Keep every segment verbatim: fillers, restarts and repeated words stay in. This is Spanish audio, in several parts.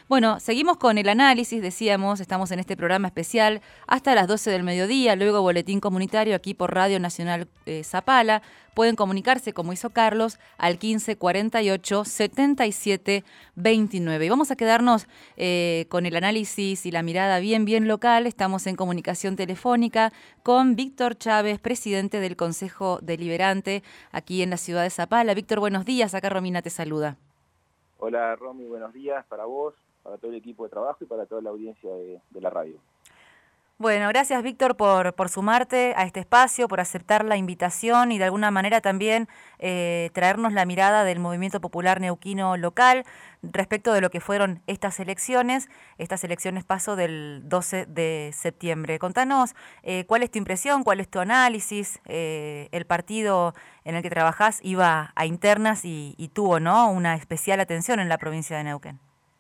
Bueno, seguimos con el análisis, decíamos, estamos en este programa especial hasta las doce del mediodía, luego boletín comunitario aquí por Radio Nacional eh, Zapala. Pueden comunicarse, como hizo Carlos, al quince cuarenta y ocho setenta y siete veintinueve. Y vamos a quedarnos eh, con el análisis y la mirada bien, bien local. Estamos en comunicación telefónica con Víctor Chávez, presidente del Consejo Deliberante aquí en la ciudad de Zapala. Víctor, buenos días. Acá Romina te saluda. Hola Romy, buenos días para vos, para todo el equipo de trabajo y para toda la audiencia de, de la radio. Bueno, gracias Víctor por, por sumarte a este espacio, por aceptar la invitación y de alguna manera también eh, traernos la mirada del movimiento popular neuquino local respecto de lo que fueron estas elecciones, estas elecciones paso del doce de septiembre. Contanos eh, cuál es tu impresión, cuál es tu análisis. Eh, el partido en el que trabajás iba a internas y, y tuvo, ¿no?, una especial atención en la provincia de Neuquén.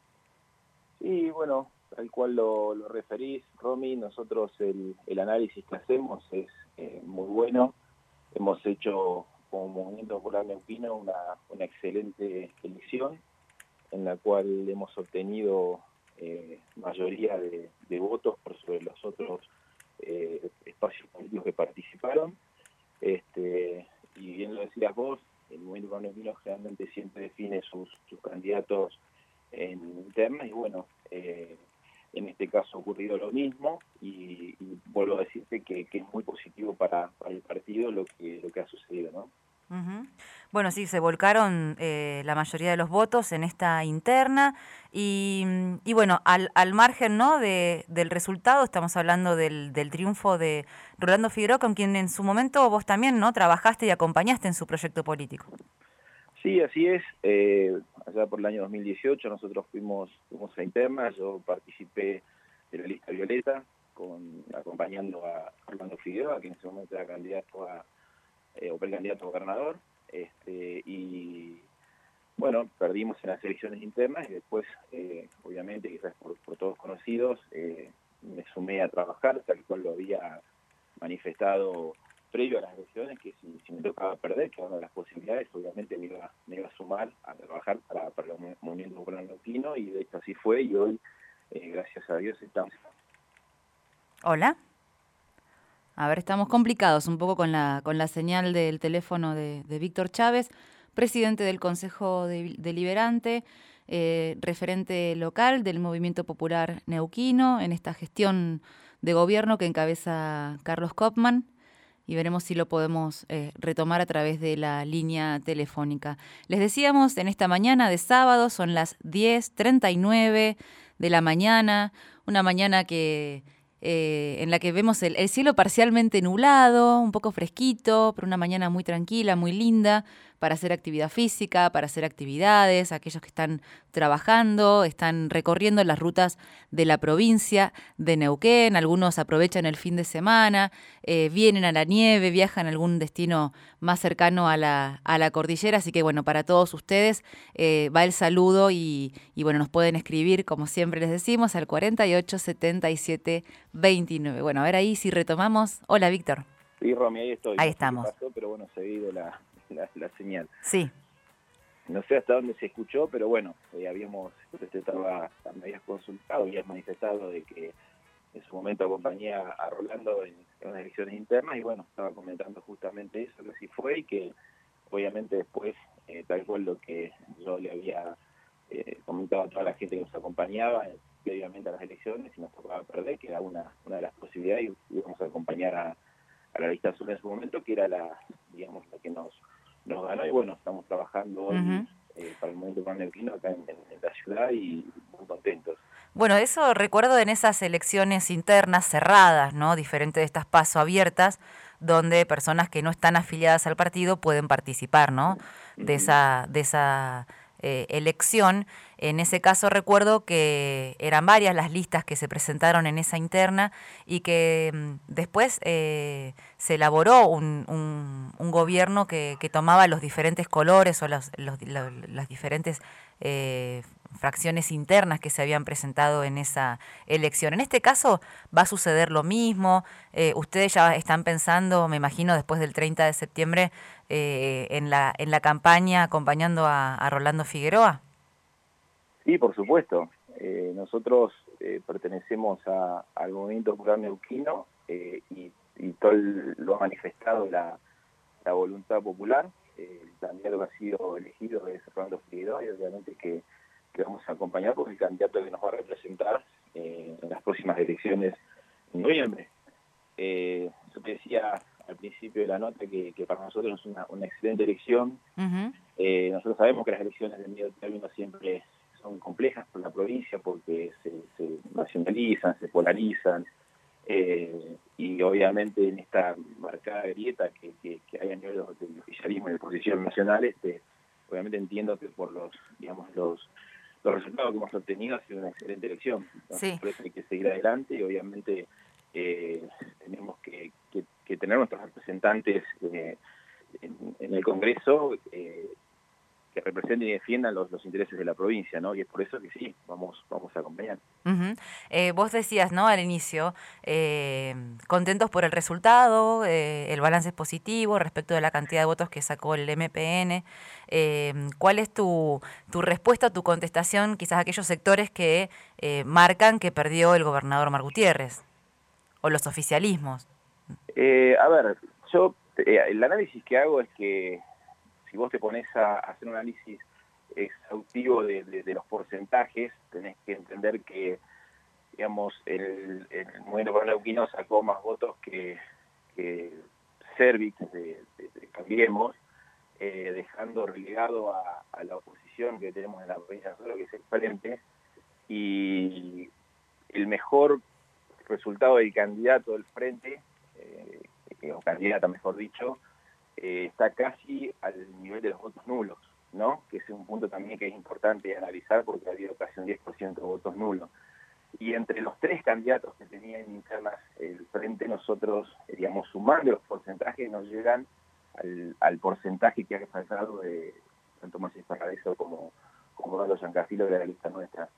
Sí, bueno, tal cual lo, lo referís, Romy, nosotros el, el análisis que hacemos es eh, muy bueno. Hemos hecho como Movimiento Popular Neuquino una, una excelente elección en la cual hemos obtenido eh, mayoría de, de votos por sobre los otros eh, espacios políticos que participaron. Este, y bien lo decías vos, el Movimiento Popular Neuquino generalmente siempre define sus, sus candidatos en internas y bueno, eh, en este caso ha ocurrido lo mismo y, y vuelvo a decirte que, que es muy positivo para, para el partido lo que, lo que ha sucedido, ¿no? Uh-huh. Bueno, sí, se volcaron eh, la mayoría de los votos en esta interna y, y bueno, al, al margen, ¿no?, de, del resultado, estamos hablando del, del triunfo de Rolando Figueroa, con quien en su momento vos también, ¿no?, trabajaste y acompañaste en su proyecto político. Sí, así es. Eh, allá por el año dos mil dieciocho nosotros fuimos, fuimos a interna, yo participé de la lista Violeta, con, acompañando a Rolando Figueroa, que en ese momento era candidato a, eh, o precandidato a gobernador, este, y bueno, perdimos en las elecciones internas y después, eh, obviamente, quizás por, por todos conocidos, eh, me sumé a trabajar, tal cual lo había manifestado previo a las elecciones, que si, si me tocaba perder, que era una de las posibilidades, obviamente me iba, me iba a sumar a trabajar para, para el Movimiento Popular Neuquino, y de hecho así fue, y hoy, eh, gracias a Dios, estamos. Hola. A ver, estamos complicados un poco con la, con la señal del teléfono de, de Víctor Chávez, presidente del Consejo Deliberante, eh, referente local del Movimiento Popular Neuquino en esta gestión de gobierno que encabeza Carlos Kopman. Y veremos si lo podemos eh, retomar a través de la línea telefónica. Les decíamos, en esta mañana de sábado, son las diez treinta y nueve de la mañana, una mañana que eh, en la que vemos el, el cielo parcialmente nublado, un poco fresquito, pero una mañana muy tranquila, muy linda, para hacer actividad física, para hacer actividades, aquellos que están trabajando, están recorriendo las rutas de la provincia de Neuquén, algunos aprovechan el fin de semana, eh, vienen a la nieve, viajan a algún destino más cercano a la, a la cordillera, así que bueno, para todos ustedes eh, va el saludo y, y bueno, nos pueden escribir, como siempre les decimos, al cuarenta y ocho setenta y siete veintinueve. Bueno, a ver ahí si retomamos. Hola, Víctor. Sí, Romy, ahí estoy. Ahí No sé estamos. qué pasó, pero bueno, se ha ido la, la, la señal. Sí. No sé hasta dónde se escuchó, pero bueno, eh, habíamos, usted estaba, me habías consultado, habías manifestado de que en su momento acompañé a Rolando en, en unas elecciones internas y bueno, estaba comentando justamente eso, que así fue y que obviamente después, eh, tal cual lo que yo le había eh, comentado a toda la gente que nos acompañaba eh, previamente a las elecciones y nos tocaba perder, que era una, una de las posibilidades y íbamos a acompañar a, a la lista azul en su momento, que era la, digamos, la que nos nos ganó y bueno, estamos trabajando hoy uh-huh. eh, para el Movimiento Popular Neuquino acá en, en, en la ciudad y muy contentos. Bueno, eso recuerdo en esas elecciones internas cerradas, ¿no?, diferente de estas PASO abiertas, donde personas que no están afiliadas al partido pueden participar, ¿no?, de uh-huh. esa, de esa eh, elección. En ese caso recuerdo que eran varias las listas que se presentaron en esa interna y que mmm, después eh, se elaboró un, un, un gobierno que, que tomaba los diferentes colores o los, los, los, las diferentes eh, fracciones internas que se habían presentado en esa elección. En este caso va a suceder lo mismo. Eh, ustedes ya están pensando, me imagino, después del treinta de septiembre, eh, en la en la campaña acompañando a, a Rolando Figueroa. Sí, por supuesto. Eh, nosotros eh, pertenecemos a, al Movimiento Popular Neuquino eh, y, y todo el, lo ha manifestado la, la voluntad popular. Eh, el candidato que ha sido elegido es Fernando Figueroa y obviamente que, que vamos a acompañar porque es el candidato que nos va a representar eh, en las próximas elecciones en noviembre. Eh, yo te decía al principio de la nota que, que para nosotros es una, una excelente elección. Uh-huh. eh, nosotros sabemos que las elecciones de medio término siempre son complejas por la provincia porque se, se nacionalizan, se polarizan, eh, y obviamente en esta marcada grieta que, que, que hay a nivel del oficialismo y de oposición nacional, este, obviamente entiendo que por los, digamos, los, los resultados que hemos obtenido ha sido una excelente elección. Entonces, sí. Por eso hay que seguir adelante y obviamente eh, tenemos que, que, que tener nuestros representantes eh, en, en el Congreso eh, que representen y defiendan los, los intereses de la provincia, ¿no? Y es por eso que sí, vamos, vamos a acompañar. Uh-huh. Eh, vos decías, ¿no?, al inicio, eh, contentos por el resultado, eh, el balance es positivo respecto de la cantidad de votos que sacó el M P N. Eh, ¿Cuál es tu, tu respuesta, tu contestación, quizás a aquellos sectores que eh, marcan que perdió el gobernador Omar Gutiérrez o los oficialismos? Eh, a ver, yo eh, el análisis que hago es que si vos te pones a hacer un análisis exhaustivo de, de, de los porcentajes, tenés que entender que, digamos, el, el Movimiento Popular Neuquino sacó más votos que, que Cervix de, de, de Cambiemos, eh, dejando relegado a, a la oposición que tenemos en la provincia de nosotros, que es el Frente, y el mejor resultado del candidato del Frente, eh, o candidata mejor dicho, Eh, está casi al nivel de los votos nulos, ¿no? Que es un punto también que es importante analizar porque ha habido casi un diez por ciento de votos nulos. Y entre los tres candidatos que tenían internas el Frente, nosotros, digamos, sumando los porcentajes, nos llegan al, al porcentaje que ha faltado de tanto Tomás Esparradeso como, como Orlando Giancastillo de la lista nuestra.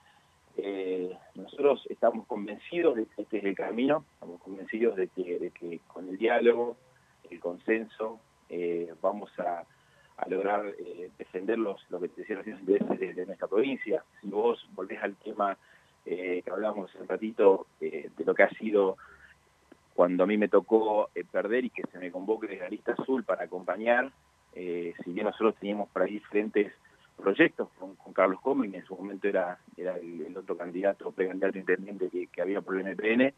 Eh, nosotros estamos convencidos de que este es el camino, estamos convencidos de que, de que con el diálogo, el consenso, Eh, vamos a, a lograr eh, defender los, lo que te decía, los intereses de, de nuestra provincia. Si vos volvés al tema eh, que hablamos hace un ratito eh, de lo que ha sido cuando a mí me tocó eh, perder y que se me convoque desde la lista azul para acompañar, eh, si bien nosotros teníamos por ahí diferentes proyectos con, con Carlos Comín, en su momento era, era el, el otro candidato, precandidato intendente que, que había por el M P N,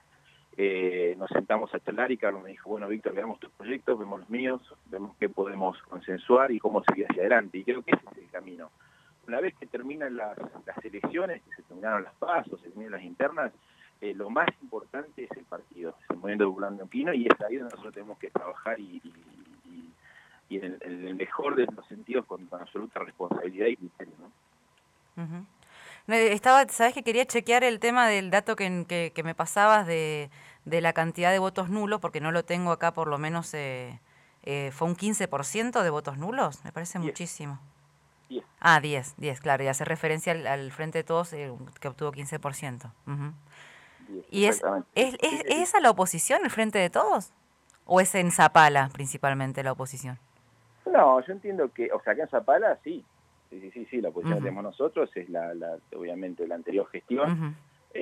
Eh, nos sentamos a charlar y Carlos me dijo, bueno, Víctor, veamos tus proyectos, vemos los míos, vemos qué podemos consensuar y cómo seguir hacia adelante. Y creo que ese es el camino. Una vez que terminan las, las elecciones, que se terminaron las pasos, se terminan las internas, eh, lo más importante es el partido, es el Movimiento Popular Neuquino, y es ahí donde nosotros tenemos que trabajar y, y, y, y en, el, en el mejor de los sentidos con, con absoluta responsabilidad y criterio, ¿no? Uh-huh. Estaba, sabes que quería chequear el tema del dato que, que, que me pasabas de, de la cantidad de votos nulos, porque no lo tengo acá, por lo menos eh, eh, fue un quince por ciento de votos nulos, me parece diez. Muchísimo. diez. Ah, diez, diez, claro, y hace referencia al, al Frente de Todos eh, que obtuvo quince por ciento. Uh-huh. diez, ¿Y es, es, es, es esa la oposición, el Frente de Todos? ¿O es en Zapala principalmente la oposición? No, yo entiendo que, o sea, que en Zapala sí. Sí, sí, sí, sí, la posición uh-huh. que tenemos nosotros es la, la obviamente la anterior gestión, uh-huh.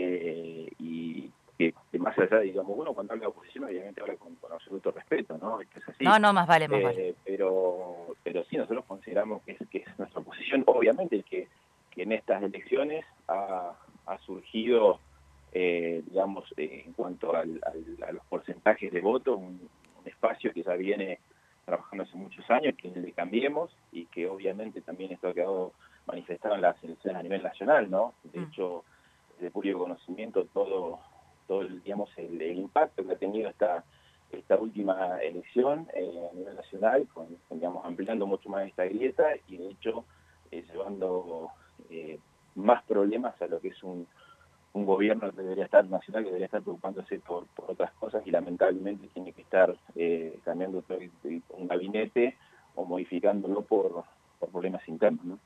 eh, y que, que más allá, digamos, bueno, cuando habla de oposición obviamente habla con, con absoluto respeto, ¿no? Esto es así. No, no, más vale, más eh, vale. Pero, pero sí, nosotros consideramos que es, que es nuestra oposición, obviamente que, que en estas elecciones ha, ha surgido, eh, digamos, eh, en cuanto al, al, a los porcentajes de votos, un, un espacio que ya viene trabajando hace muchos años, que le Cambiemos, y que obviamente también esto ha quedado manifestado en las elecciones a nivel nacional, ¿no? De hecho, de público conocimiento, todo, todo el, digamos, el, el impacto que ha tenido esta, esta última elección eh, a nivel nacional, con, digamos, ampliando mucho más esta grieta, y de hecho, eh, llevando eh, más problemas a lo que es un, un gobierno que debería estar nacional, que debería estar preocupándose por, por otras cosas, y lamentablemente tiene que estar eh, cambiando todo el, un gabinete o modificándolo por, por problemas internos, ¿no?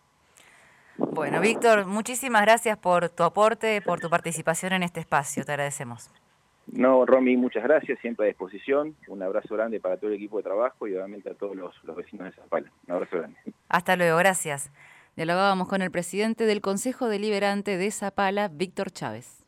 Bueno, Víctor, muchísimas gracias por tu aporte, por tu participación en este espacio, te agradecemos. No, Romy, muchas gracias, siempre a disposición. Un abrazo grande para todo el equipo de trabajo y obviamente a todos los, los vecinos de Zapala. Un abrazo grande. Hasta luego, gracias. Dialogábamos con el presidente del Consejo Deliberante de Zapala, Víctor Chávez.